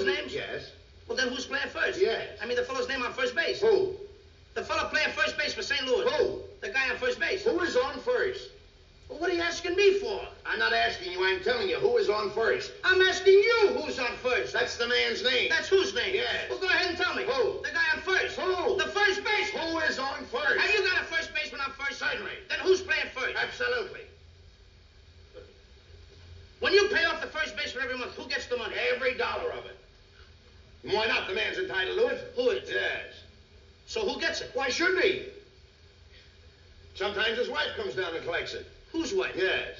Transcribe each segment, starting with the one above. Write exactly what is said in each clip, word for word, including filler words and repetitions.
fellas' names? Yes. Well, then who's playing first? Yes. I mean the fellow's name on first base. Who? The fellow playing first base for Saint Louis. Who? The guy on first base. Who is on first? Well, what are you asking me for? I'm not asking you, I'm telling you, who is on first? I'm asking you who's on first. That's the man's name. That's whose name? Yes. Well, go ahead and tell me. Who? The guy on first. Who? The first baseman. Who is on first? Have you got a first baseman on first? Certainly. Then who's playing first? Absolutely. When you pay off the first baseman every month, who gets the money? Every dollar of it. Why not? The man's entitled to it. Who is? Yes. So who gets it? Why shouldn't he? Sometimes his wife comes down and collects it. Whose wife? Yes.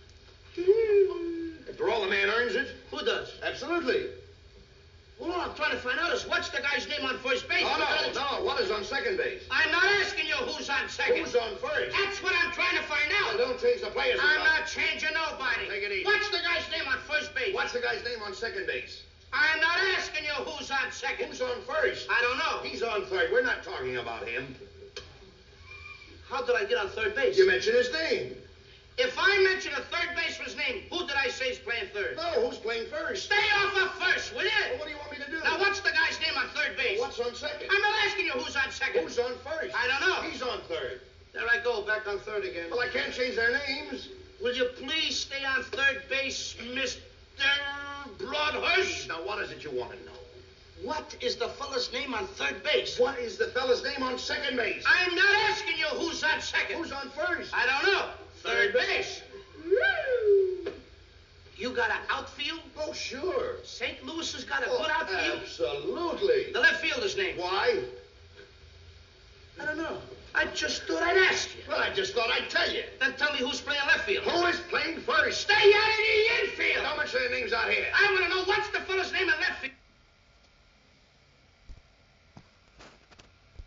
After all, the man earns it. Who does? Absolutely. Well, all I'm trying to find out is what's the guy's name on first base? Oh, no, no. What is on second base? I'm not asking you who's on second. Who's on first? That's what I'm trying to find out. Well, don't change the players. I'm not changing nobody. Take it easy. What's the guy's name on first base? What's the guy's name on second base? I'm not asking you who's on second. Who's on first? I don't know. He's on third. We're not talking about him. How did I get on third base? You mentioned his name. If I mention a third baseman's name, who did I say is playing third? No, who's playing first? Stay off of first, will you? Well, what do you want me to do? Now, what's the guy's name on third base? What's on second? I'm not asking you who's on second. Who's on first? I don't know. He's on third. There I go, back on third again. Well, I can't change their names. Will you please stay on third base, Mister Broadhurst? Now, what is it you want to know? What is the fella's name on third base? What is the fella's name on second base? I'm not asking you who's on second. Who's on first? I don't know. Third base. You got an outfield? Oh, sure. Saint Louis has got a Oh, good outfield? absolutely. The left fielder's name? Why? I don't know. I just thought I'd ask you. Well, I just thought I'd tell you. Then tell me who's playing left field. Who is playing first? Stay out of the infield. Don't mention their names out here. I want to know what's the fella's name in